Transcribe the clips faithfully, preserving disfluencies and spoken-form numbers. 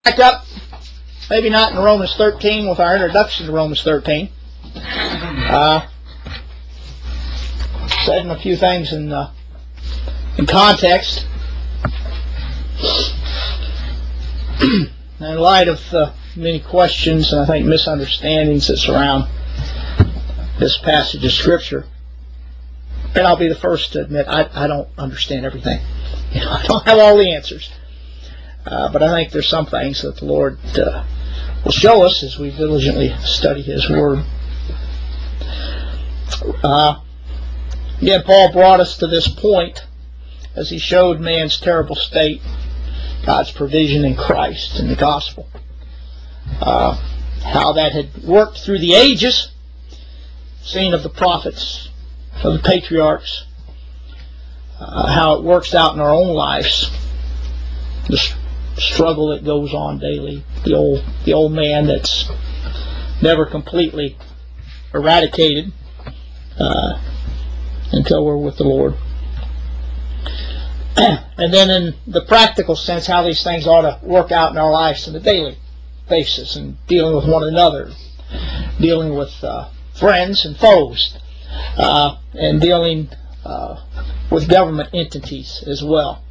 Back up, maybe not in Romans thirteen with our introduction to Romans thirteen. Uh, setting a few things in uh, in context. In light of the many questions and I think misunderstandings that surround this passage of Scripture, and I'll be the first to admit I, I don't understand everything. You know, I don't have all the answers. Uh, but I think there's some things that the Lord uh, will show us as we diligently study His Word. Uh, again, Paul brought us to this point as he showed man's terrible state, God's provision in Christ and the gospel. Uh, how that had worked through the ages, seen of the prophets, of the patriarchs, uh, how it works out in our own lives. The struggle that goes on daily, the old the old man that's never completely eradicated uh, until we're with the Lord. And then in the practical sense, how these things ought to work out in our lives on a daily basis, and dealing with one another, dealing with uh, friends and foes, uh, and dealing uh, with government entities as well.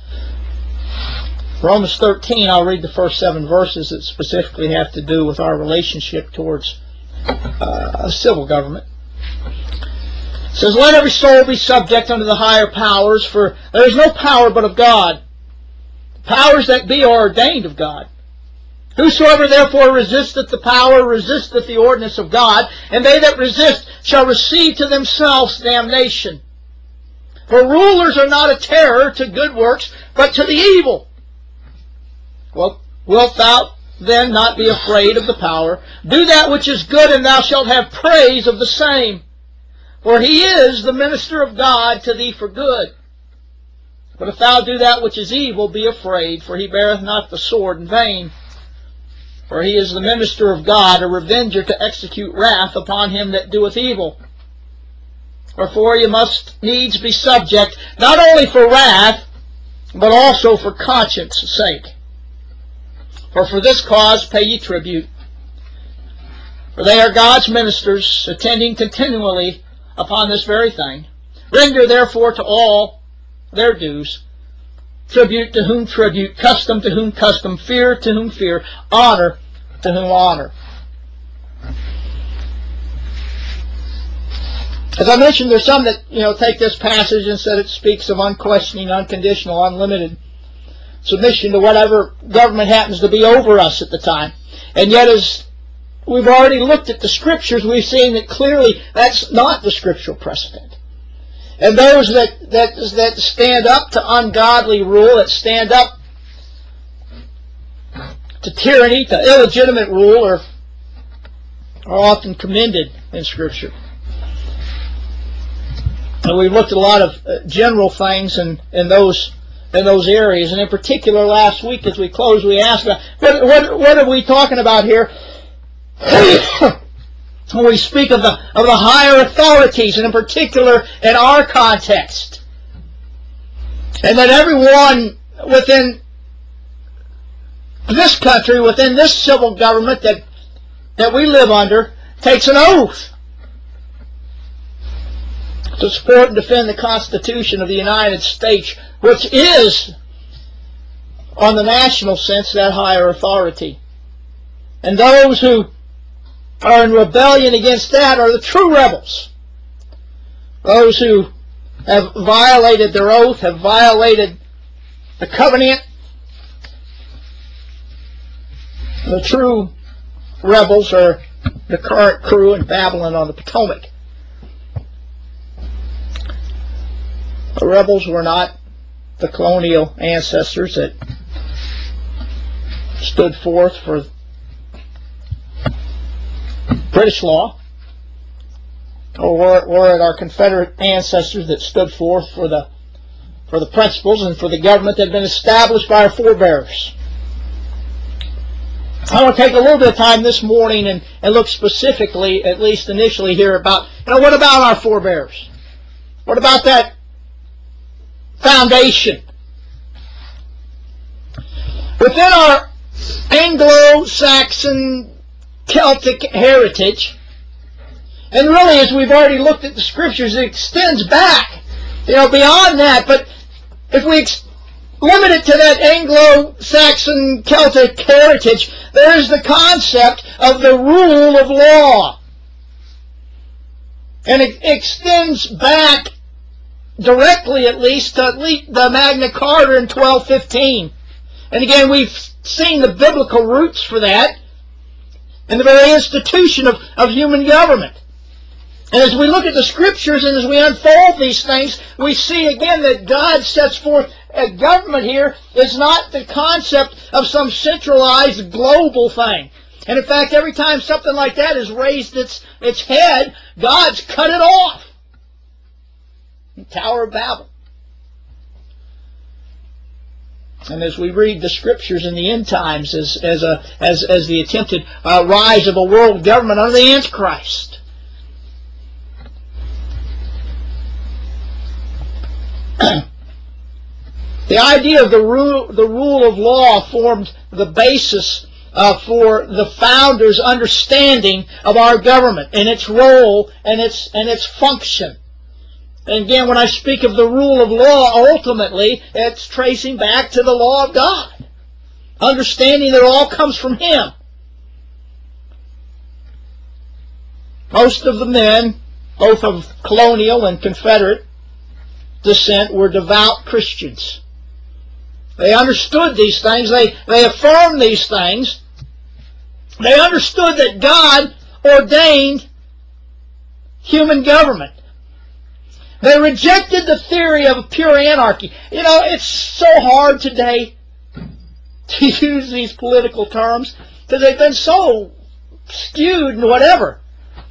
Romans thirteen, I'll read the first seven verses that specifically have to do with our relationship towards uh, a civil government. It says, "Let every soul be subject unto the higher powers, for there is no power but of God. The powers that be are ordained of God. Whosoever therefore resisteth the power resisteth the ordinance of God, and they that resist shall receive to themselves damnation. For rulers are not a terror to good works, but to the evil. Well, wilt thou then not be afraid of the power? Do that which is good, and thou shalt have praise of the same. For he is the minister of God to thee for good. But if thou do that which is evil, be afraid, for he beareth not the sword in vain. For he is the minister of God, a revenger to execute wrath upon him that doeth evil. Wherefore you must needs be subject, not only for wrath, but also for conscience' sake. For for this cause pay ye tribute. For they are God's ministers, attending continually upon this very thing. Render therefore to all their dues, tribute to whom tribute, custom to whom custom, fear to whom fear, honor to whom honor." As I mentioned, there's some that you know take this passage and said it speaks of unquestioning, unconditional, unlimited submission to whatever government happens to be over us at the time. And yet, as we've already looked at the Scriptures, we've seen that clearly that's not the scriptural precedent. And those that, that, that stand up to ungodly rule, that stand up to tyranny, to illegitimate rule, are, are often commended in Scripture. And we've looked at a lot of uh, general things in, in those in those areas, and in particular last week as we closed, we asked about what, what, what are we talking about here when we speak of the of the higher authorities, and in particular in our context, and that everyone within this country, within this civil government that that we live under, takes an oath to support and defend the Constitution of the United States, which is, on the national sense, that higher authority. And those who are in rebellion against that are the true rebels. Those who have violated their oath, have violated the covenant. The true rebels are the current crew in Babylon on the Potomac. The rebels were not the colonial ancestors that stood forth for British law, or were, were it our Confederate ancestors that stood forth for the for the principles and for the government that had been established by our forebears. I want to take a little bit of time this morning and, and look specifically, at least initially here, about, you know, what about our forebears? What about that foundation? Within our Anglo-Saxon Celtic heritage. And really, as we've already looked at the Scriptures, it extends back, you know, beyond that. But if we ex- limit it to that Anglo-Saxon Celtic heritage, there's the concept of the rule of law. And it extends back directly, at least, to at least the Magna Carta in twelve fifteen. And again, we've seen the biblical roots for that in the very institution of, of human government. And as we look at the Scriptures and as we unfold these things, we see again that God sets forth a government here is not the concept of some centralized global thing. And in fact, every time something like that has raised its, its head, God's cut it off. The Tower of Babel. And as we read the Scriptures in the end times as, as, a, as, as the attempted uh, rise of a world government under the Antichrist, the idea of the rule, the rule of law formed the basis uh, for the founders' understanding of our government and its role and its and its function. And again, when I speak of the rule of law, ultimately it's tracing back to the law of God, understanding that it all comes from Him. Most of the men, both of colonial and Confederate descent, were devout Christians. They understood these things. They, they affirmed these things. They understood that God ordained human government. They rejected the theory of pure anarchy. You know, it's so hard today to use these political terms because they've been so skewed and whatever.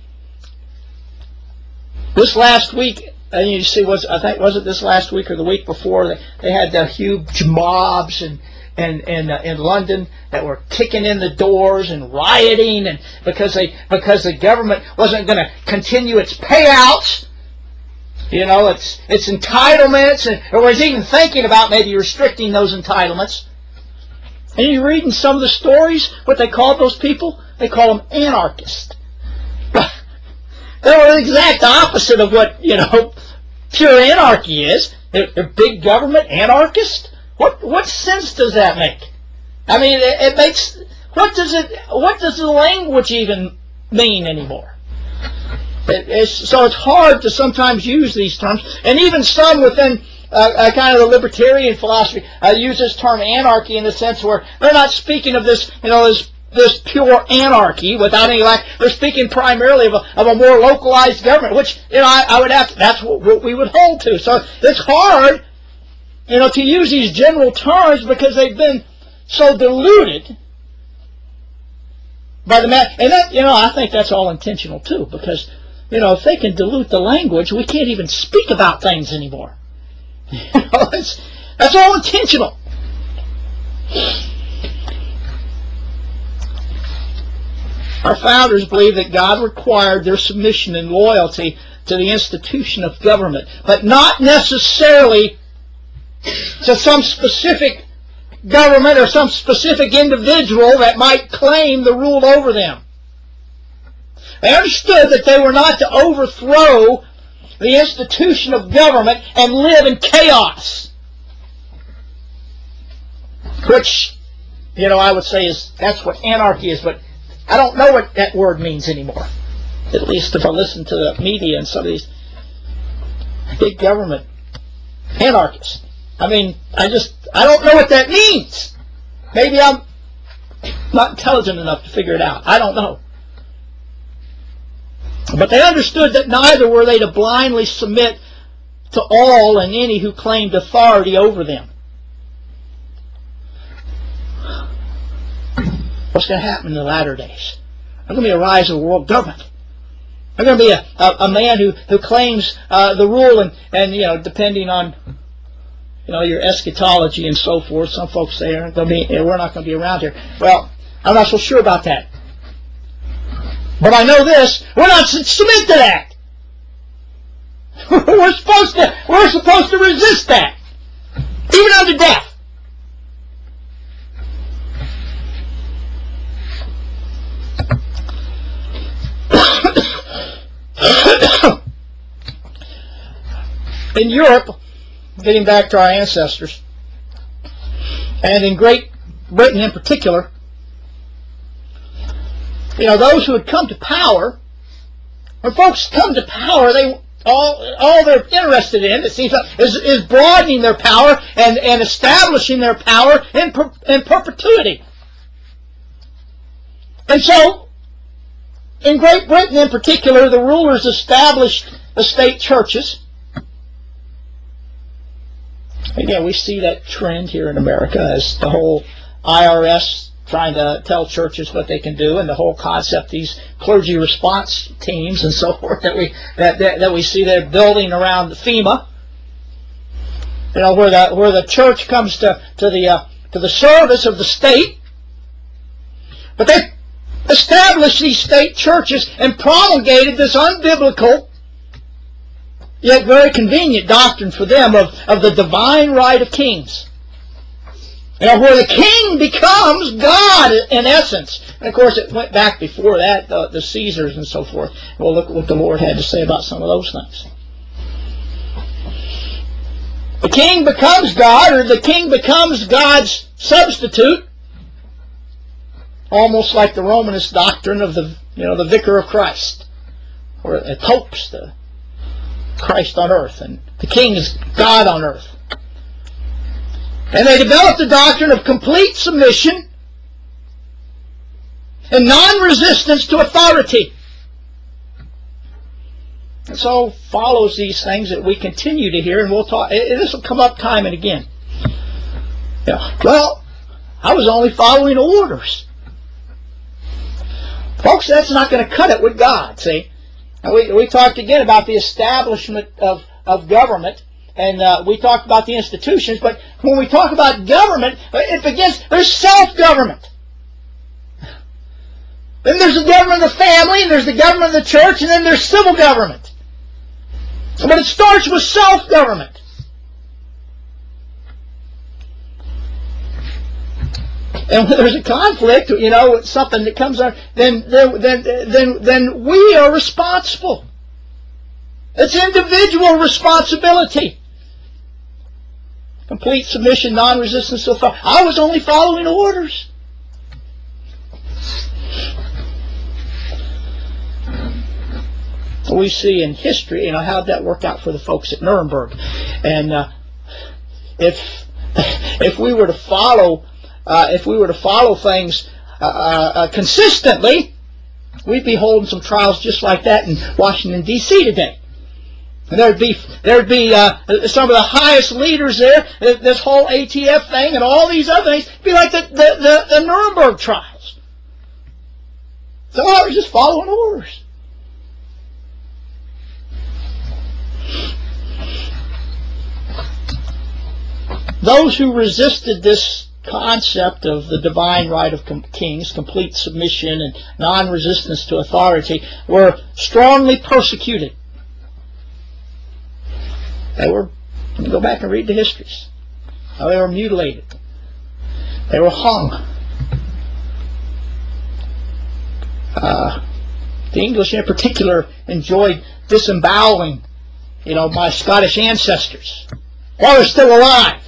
This last week, and you see, was I think was it this last week or the week before? They, they had the huge mobs and and in uh, in London that were kicking in the doors and rioting, and because they because the government wasn't going to continue its payouts, you know, its its entitlements, and or was even thinking about maybe restricting those entitlements. And you're reading some of the stories. What they called those people? They call them anarchists. They were the exact opposite of what, you know, pure anarchy is. They're, they're big government anarchists. What what sense does that make? I mean, it, it makes what does it what does the language even mean anymore? It, it's, so it's hard to sometimes use these terms, and even some within uh, uh, kind of the libertarian philosophy uh, use this term anarchy in the sense where they're not speaking of this, you know, this. this pure anarchy without any lack. They're speaking primarily of a, of a more localized government, which, you know, I, I would have to, that's what, what we would hold to. So it's hard, you know, to use these general terms because they've been so diluted by the man. And that, you know, I think that's all intentional too, because, you know, if they can dilute the language, we can't even speak about things anymore. You know, it's, that's all intentional. Our founders believed that God required their submission and loyalty to the institution of government, but not necessarily to some specific government or some specific individual that might claim the rule over them. They understood that they were not to overthrow the institution of government and live in chaos, which, you know, I would say is that's what anarchy is, but I don't know what that word means anymore. At least if I listen to the media and some of these big government anarchists. I mean, I just, I don't know what that means. Maybe I'm not intelligent enough to figure it out. I don't know. But they understood that neither were they to blindly submit to all and any who claimed authority over them. What's going to happen in the latter days? There's going to be a rise of a world government. There's going to be a, a, a man who, who claims uh, the rule, and, and, you know, depending on, you know, your eschatology and so forth, some folks say aren't going to be, we're not going to be around here. Well, I'm not so sure about that. But I know this, we're not to submit to that. we're supposed to, we're supposed to resist that, even unto death. In Europe, getting back to our ancestors, and in Great Britain in particular, you know, those who had come to power, when folks come to power, they all all they're interested in, it seems like, is, is broadening their power and, and establishing their power in, per, in perpetuity. And so, in Great Britain in particular, the rulers established the state churches. Again, we see that trend here in America as the whole I R S trying to tell churches what they can do, and the whole concept, these clergy response teams and so forth that we that that, that we see they're building around FEMA. You know, where the where the church comes to to the uh, to the service of the state, but they established these state churches and promulgated this unbiblical yet very convenient doctrine for them of, of the divine right of kings. You know, where the king becomes God in essence. And of course it went back before that, the, the Caesars and so forth. We'll look at what the Lord had to say about some of those things. The king becomes God, or the king becomes God's substitute. Almost like the Romanist doctrine of the, you know, the vicar of Christ. Or a popes, the Christ on earth, and the king is God on earth. And they developed the doctrine of complete submission and non-resistance to authority. And so follows these things that we continue to hear, and we'll talk. This will come up time and again. Yeah. Well, I was only following orders. Folks, that's not going to cut it with God, see? And we, we talked again about the establishment of, of government, and uh, we talked about the institutions, but when we talk about government, it begins, there's self-government. Then there's the government of the family, and there's the government of the church, and then there's civil government. But it starts with self-government. And when there's a conflict, you know, it's something that comes up, then, then, then, then, then we are responsible. It's individual responsibility. Complete submission, non-resistance to authority. I was only following orders. We see in history, you know, how that worked out for the folks at Nuremberg. And uh, if if we were to follow uh, if we were to follow things uh, uh, consistently, we'd be holding some trials just like that in Washington D C today. And there'd be there'd be uh, some of the highest leaders there. This whole A T F thing and all these other things be like the the, the, the Nuremberg trials. So I was just following orders. Those who resisted this concept of the divine right of kings, complete submission and non-resistance to authority, were strongly persecuted. They were, you can go back and read the histories. How they were mutilated. They were hung. Uh, the English in particular enjoyed disemboweling, you know, my Scottish ancestors while they're still alive.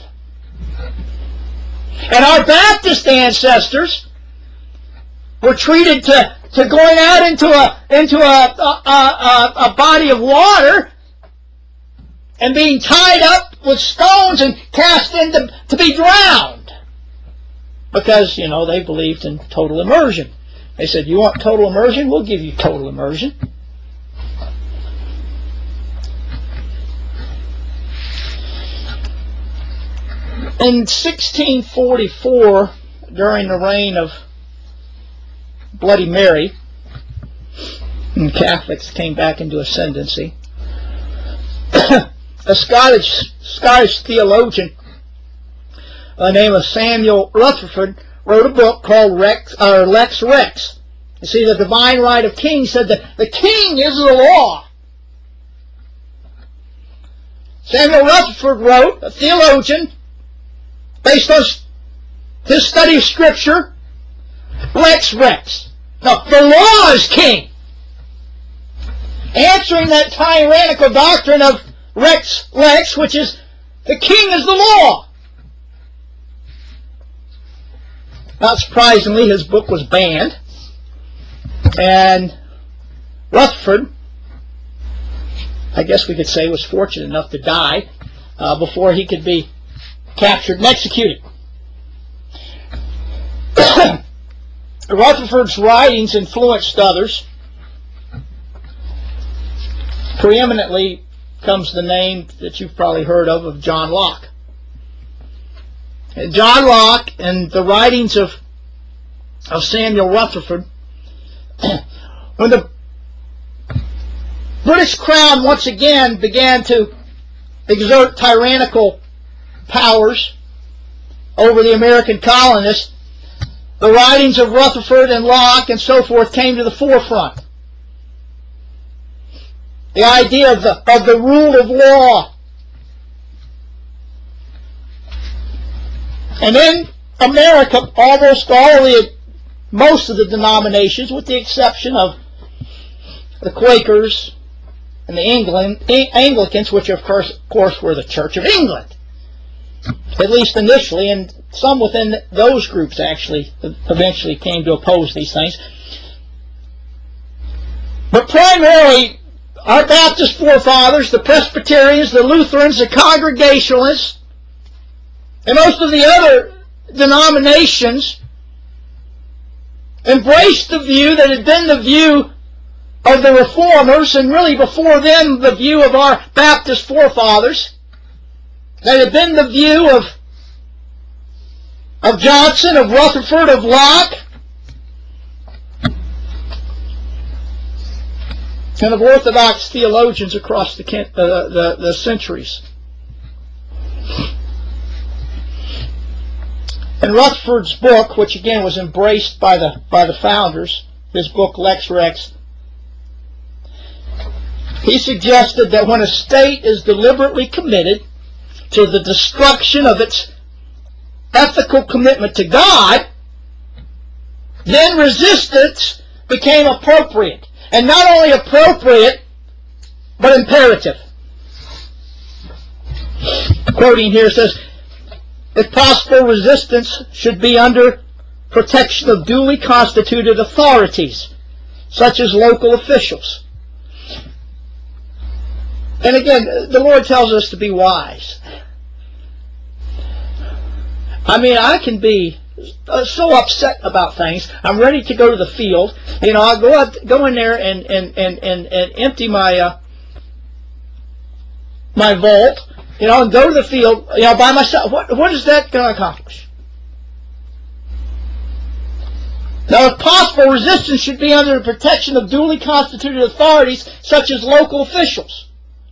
And our Baptist ancestors were treated to, to going out into a into a, a, a, a body of water and being tied up with stones and cast into to be drowned. Because, you know, they believed in total immersion. They said, you want total immersion? We'll give you total immersion. In sixteen forty-four, during the reign of Bloody Mary, and Catholics came back into ascendancy, a Scottish Scottish theologian by the name of Samuel Rutherford wrote a book called Rex, or Lex Rex. You see, the divine right of kings said that the king is the law. Samuel Rutherford wrote, a theologian, based on his study of Scripture, Lex Rex. Now, the law is king. answering that tyrannical doctrine of Rex Lex, which is the king is the law. Not surprisingly, his book was banned, and Rutherford, I guess we could say, was fortunate enough to die uh, before he could be captured and executed. Rutherford's writings influenced others. Preeminently comes the name that you've probably heard of, of John Locke. And John Locke and the writings of, of Samuel Rutherford, when the British Crown once again began to exert tyrannical powers over the American colonists, the writings of Rutherford and Locke and so forth came to the forefront. The idea of the, of the rule of law. And in America, almost all the, most of the denominations, with the exception of the Quakers and the England, Anglicans, which of course, of course were the Church of England, at least initially, and some within those groups actually eventually came to oppose these things. But primarily, our Baptist forefathers, the Presbyterians, the Lutherans, the Congregationalists, and most of the other denominations embraced the view that had been the view of the Reformers, and really before them the view of our Baptist forefathers, that had been the view of, of Johnson, of Rutherford, of Locke, and of Orthodox theologians across the, uh, the, the centuries. And Rutherford's book, which again was embraced by the, by the founders, his book Lex Rex, he suggested that when a state is deliberately committed to the destruction of its ethical commitment to God, then resistance became appropriate. And not only appropriate, but imperative. Quoting here says, if possible, resistance should be under protection of duly constituted authorities, such as local officials. And again, the Lord tells us to be wise. I mean, I can be Uh, so upset about things. I'm ready to go to the field. You know, I'll go out, go in there and and and and, and empty my uh, my vault. You know, and go to the field. You know, by myself. What what is that going to accomplish? Now, if possible, resistance should be under the protection of duly constituted authorities, such as local officials.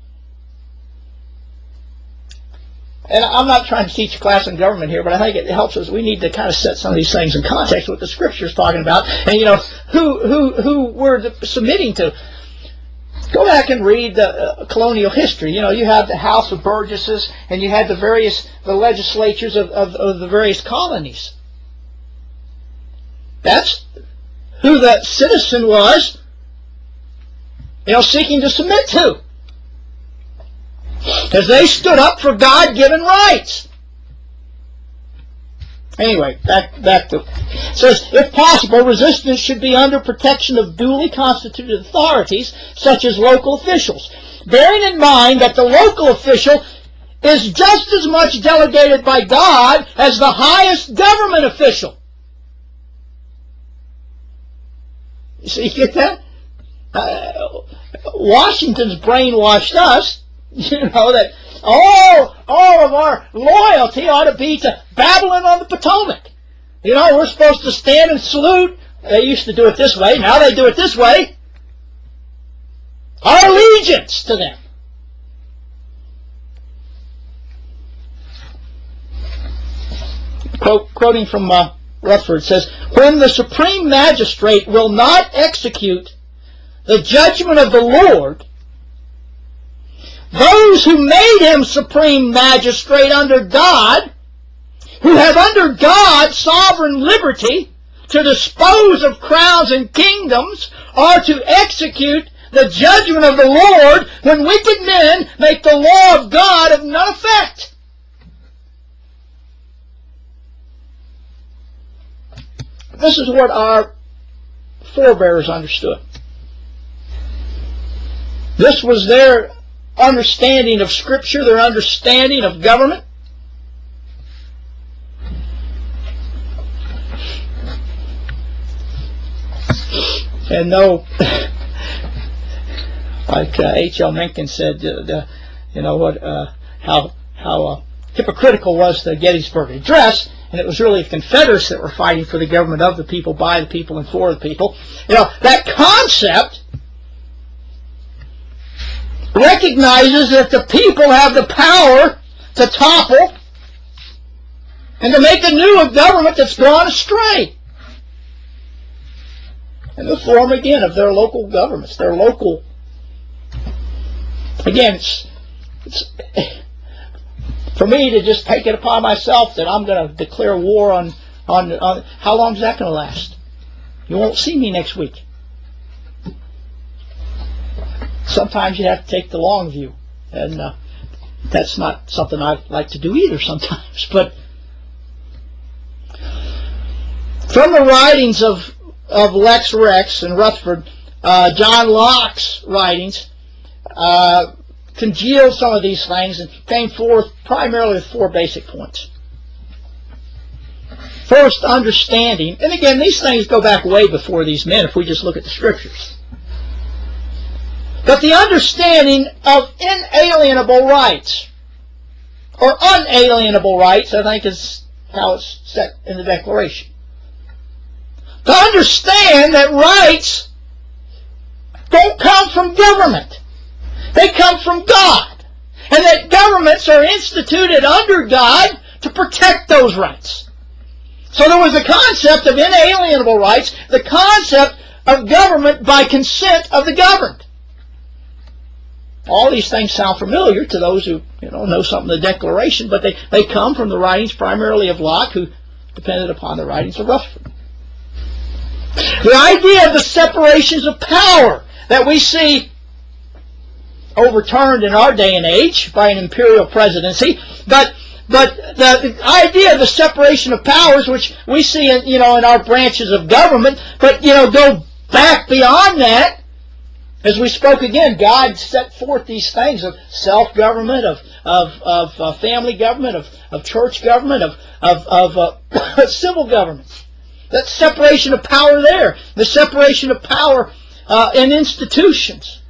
And I'm not trying to teach a class in government here, but I think it helps us. We need to kind of set some of these things in context with what the Scripture is talking about, and you know who who who we're submitting to. Go back and read the uh, colonial history. You know, you have the House of Burgesses, and you had the various the legislatures of, of, of the various colonies. That's who that citizen was, you know, seeking to submit to. Because they stood up for God-given rights. Anyway, back, back to it. Says, if possible, resistance should be under protection of duly constituted authorities, such as local officials, bearing in mind that the local official is just as much delegated by God as the highest government official. You see, you get that? Uh, Washington's brainwashed us. You know, that all, all of our loyalty ought to be to Babylon on the Potomac. You know, we're supposed to stand and salute. They used to do it this way. Now they do it this way. Our allegiance to them. Quote, quoting from uh, Rutherford, says, when the supreme magistrate will not execute the judgment of the Lord, those who made him supreme magistrate under God, who have under God sovereign liberty to dispose of crowns and kingdoms, are to execute the judgment of the Lord when wicked men make the law of God of none effect. This is what our forebears understood. This was their understanding of Scripture, their understanding of government. And no, like uh, H L Mencken said, uh, the, you know what, uh, how how uh, hypocritical was the Gettysburg Address, and it was really the Confederates that were fighting for the government of the people, by the people, and for the people. You know, that concept recognizes that the people have the power to topple and to make a new government that's gone astray. In the form, again, of their local governments, their local... Again, it's, it's for me to just take it upon myself that I'm going to declare war on, on, on... How long is that going to last? You won't see me next week. Sometimes you have to take the long view, and uh, that's not something I like to do either sometimes. But from the writings of of Lex Rex and Rutherford, uh, John Locke's writings uh, congealed some of these things and came forth primarily with four basic points. First, understanding, and again, these things go back way before these men if we just look at the Scriptures. But the understanding of inalienable rights, or unalienable rights, I think is how it's set in the Declaration. To understand that rights don't come from government. They come from God. And that governments are instituted under God to protect those rights. So there was the concept of inalienable rights, the concept of government by consent of the governed. All these things sound familiar to those who you know know something of the Declaration, but they, they come from the writings primarily of Locke, who depended upon the writings of Rutherford. The idea of the separations of power that we see overturned in our day and age by an imperial presidency, but but the, the idea of the separation of powers, which we see in you know in our branches of government, but you know go back beyond that. As we spoke again, God set forth these things of self-government, of of, of uh, family government, of, of church government, of of, of uh, civil government. That separation of power there, the separation of power uh, in institutions.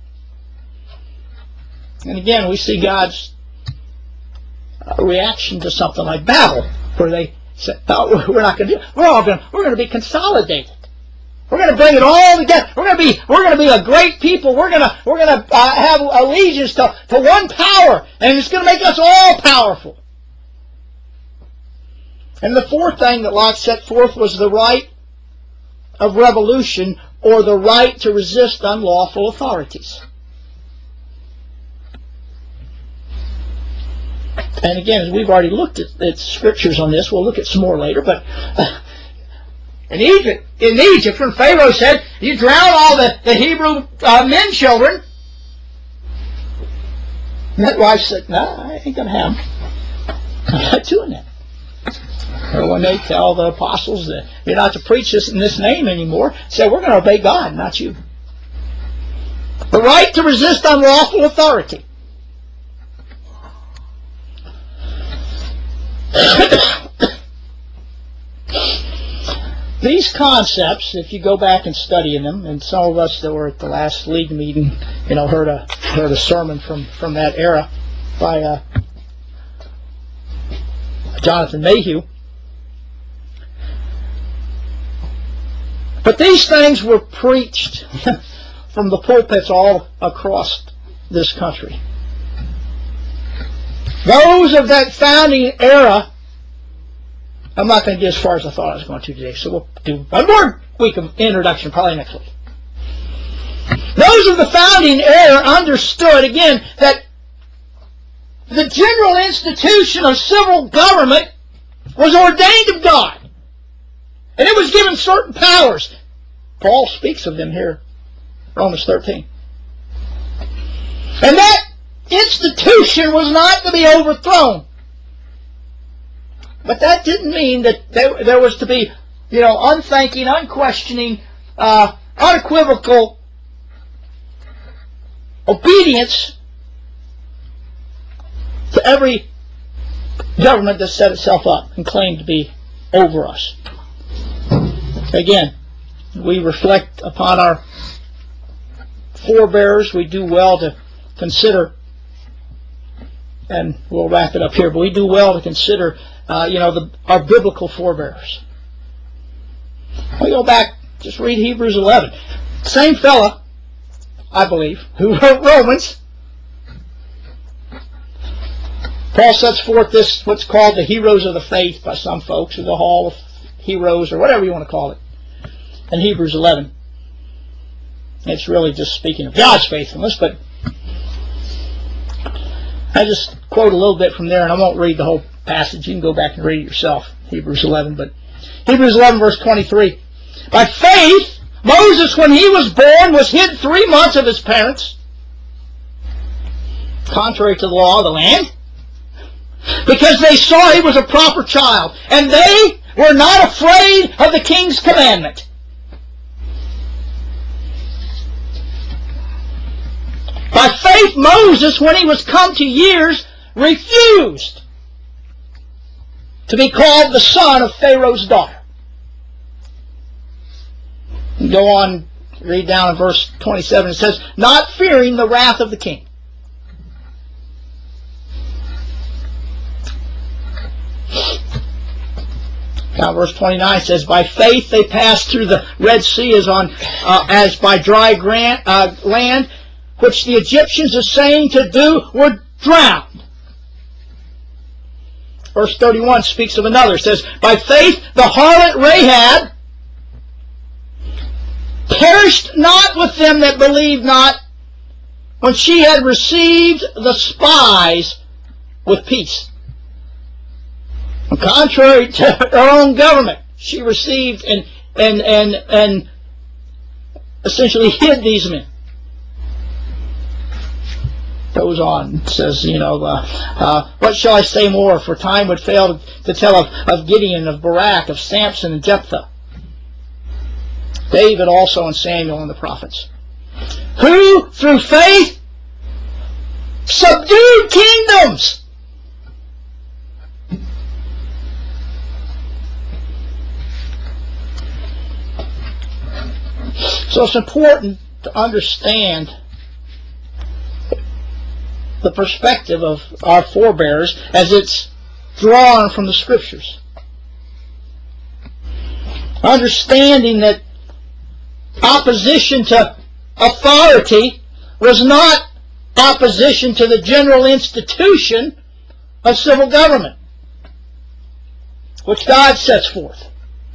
And again, we see God's uh, reaction to something like Babel, where they said, "No, we're not going to do. We're all going. We're going to be consolidated. We're going to bring it all together. We're going to be. We're going to be a great people. We're going to. We're going to uh, have allegiance to to one power, and it's going to make us all powerful." And the fourth thing that Locke set forth was the right of revolution, or the right to resist unlawful authorities. And again, as we've already looked at, at scriptures on this, we'll look at some more later, but uh, in Egypt, in Egypt, when Pharaoh said, "You drown all the, the Hebrew uh, men children," and that wife said, "No, I ain't going to have them. I'm not doing that." Or when they tell the apostles that you're not to preach this in this name anymore, say, "We're going to obey God, not you." The right to resist unlawful authority. These concepts, if you go back and study them, and some of us that were at the last league meeting, you know, heard a heard a sermon from, from that era by uh, Jonathan Mayhew. But these things were preached from the pulpits all across this country. Those of that founding era, I'm not going to get as far as I thought I was going to today, so we'll do one more week of introduction, probably next week. Those of the founding era understood, again, that the general institution of civil government was ordained of God. And it was given certain powers. Paul speaks of them here, Romans thirteen. And that institution was not to be overthrown. But that didn't mean that there, there was to be, you know, unthinking, unquestioning, uh, unequivocal obedience to every government that set itself up and claimed to be over us. Again, we reflect upon our forebears. We do well to consider, and we'll wrap it up here, but we do well to consider, uh, you know, the, our biblical forebears. We go back, just read Hebrews eleven. Same fella, I believe, who wrote Romans. Paul sets forth this, what's called the heroes of the faith by some folks, or the Hall of Heroes, or whatever you want to call it, in Hebrews eleven. It's really just speaking of God's faithfulness, but I just quote a little bit from there, and I won't read the whole passage. You can go back and read it yourself, Hebrews eleven. But Hebrews eleven, verse twenty-three. By faith, Moses, when he was born, was hid three months of his parents, contrary to the law of the land, because they saw he was a proper child, and they were not afraid of the king's commandment. By faith, Moses, when he was come to years, refused to be called the son of Pharaoh's daughter. And go on, read down in verse twenty-seven. It says, not fearing the wrath of the king. Now verse twenty-nine says, by faith they passed through the Red Sea as on uh, as by dry gran- uh, land, which the Egyptians, essaying to do, were drowned. Verse thirty-one speaks of another. It says, by faith the harlot Rahab perished not with them that believed not, when she had received the spies with peace. And contrary to her own government, she received and and and and essentially hid these men. Goes on, it says, you know, uh, uh, what shall I say more? For time would fail to, to tell of, of Gideon, of Barak, of Samson and Jephthah, David also, and Samuel and the prophets, who through faith subdued kingdoms. So it's important to understand the perspective of our forebears as it's drawn from the Scriptures. Understanding that opposition to authority was not opposition to the general institution of civil government, which God sets forth.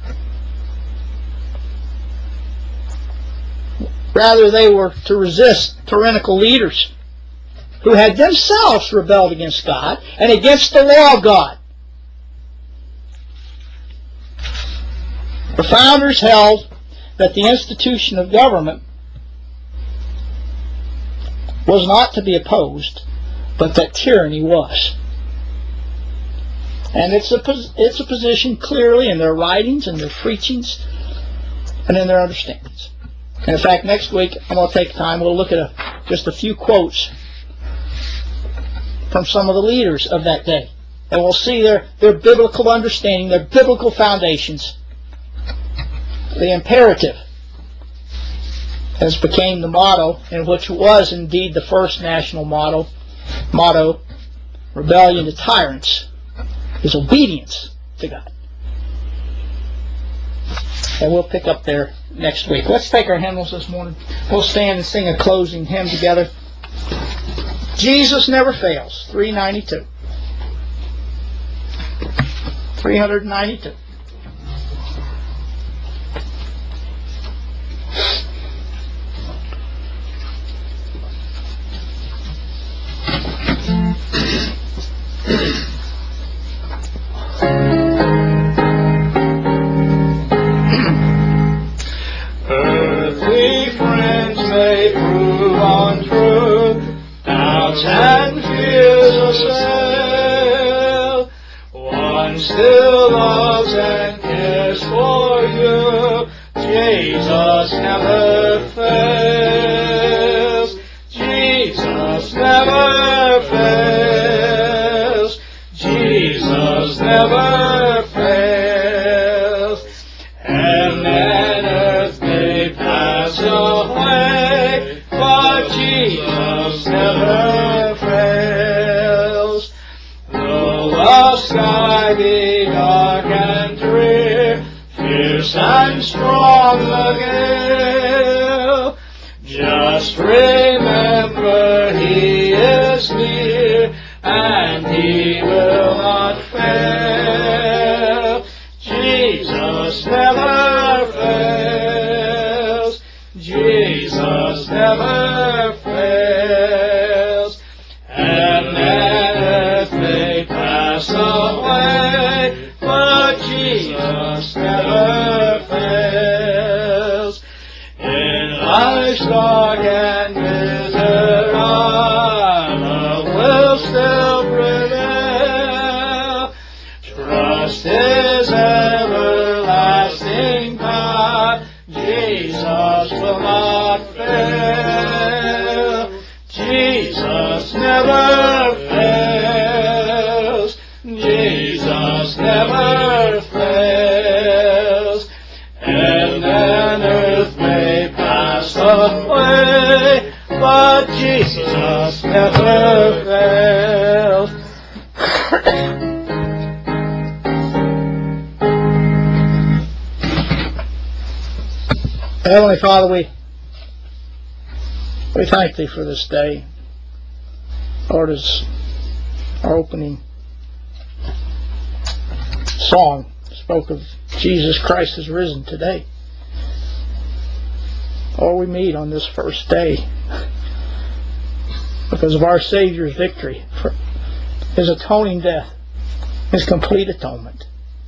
Rather, they were to resist tyrannical leaders who had themselves rebelled against God and against the law of God. The founders held that the institution of government was not to be opposed, but that tyranny was. And it's a, it's a position clearly in their writings and their preachings and in their understandings. And in fact, next week, I'm going to take time, we'll look at a, just a few quotes from some of the leaders of that day. And we'll see their, their biblical understanding, their biblical foundations, the imperative, as became the motto, and which was indeed the first national motto, motto, rebellion to tyrants, is obedience to God. And we'll pick up there next week. Let's take our hymnals this morning. We'll stand and sing a closing hymn together. Jesus Never Fails, three ninety-two. three ninety-two. Earthly friends may prove untrue, Jesus never fails. Jesus never fails. Jesus never fails. Heaven and earth may pass away, but Jesus never fails. Though the sky be dark and drear, fierce and strong the gale, just remember He is near, and He will not fail. Jesus never fails. Jesus never fails. Heaven and earth may pass away, but Jesus never fails. In life's dark and bitter hour will still prevail. Trust His everlasting power. Jesus will not fail. Jesus never fails. Jesus never fails. Heaven and earth may pass away, but Jesus never fails. Heavenly Father, we we thank Thee for this day. Lord, as our opening song spoke of Jesus Christ is risen today. Lord, we meet on this first day because of our Savior's victory, for His atoning death, His complete atonement.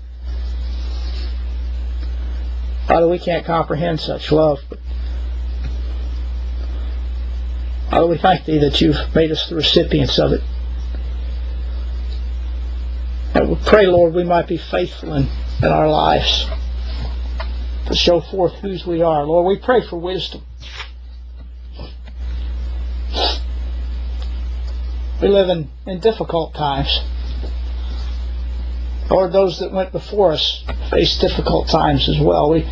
Father, we can't comprehend such love, but Father, we thank Thee that You've made us the recipients of it. And we pray, Lord, we might be faithful in, in our lives to show forth whose we are. Lord, we pray for wisdom. We live in, in difficult times. Lord, those that went before us faced difficult times as well. We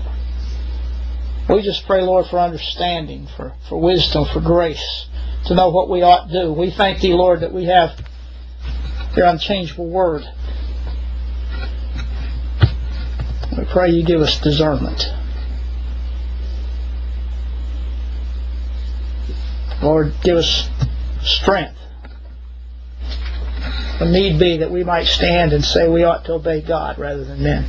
we just pray, Lord, for understanding, for, for wisdom, for grace, to know what we ought to do. We thank Thee, Lord, that we have Your unchangeable Word. We pray You give us discernment. Lord, give us strength. If need be, that we might stand and say we ought to obey God rather than men.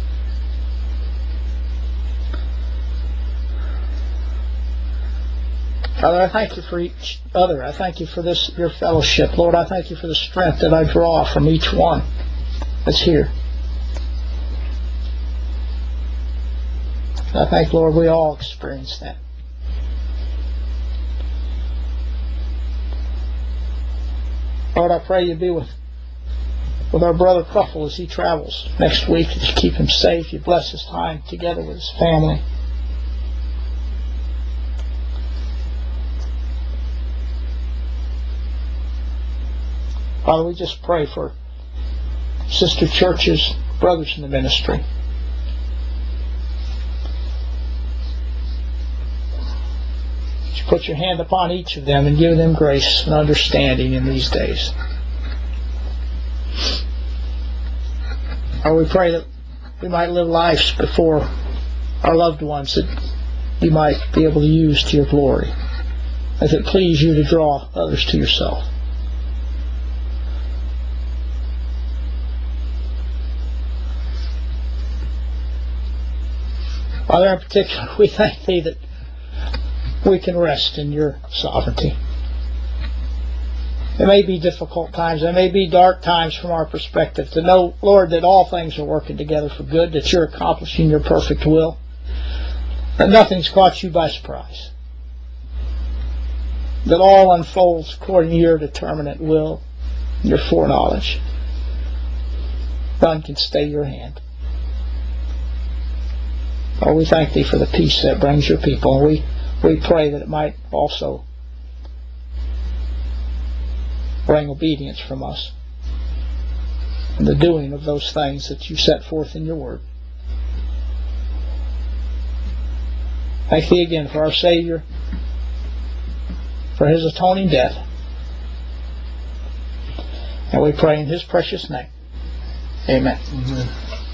Father, I thank You for each other. I thank You for this, Your fellowship. Lord, I thank You for the strength that I draw from each one that's here. I thank, Lord, we all experience that. Lord, I pray You be with, with our brother Cruffle as he travels next week. That You keep him safe. You bless his time together with his family. Father, we just pray for sister churches, brothers in the ministry. You put Your hand upon each of them and give them grace and understanding in these days. Lord, we pray that we might live lives before our loved ones that You might be able to use to Your glory, as it please You to draw others to Yourself. Father, in particular, we thank Thee that we can rest in Your sovereignty. There may be difficult times, there may be dark times from our perspective, to know, Lord, that all things are working together for good, that You're accomplishing Your perfect will, that nothing's caught You by surprise, that all unfolds according to Your determinate will, Your foreknowledge. None can stay Your hand. Oh, we thank Thee for the peace that brings Your people, and we, we pray that it might also bring obedience from us and the doing of those things that You set forth in Your Word. Thank Thee again for our Savior, for His atoning death. And we pray in His precious name. Amen. Amen.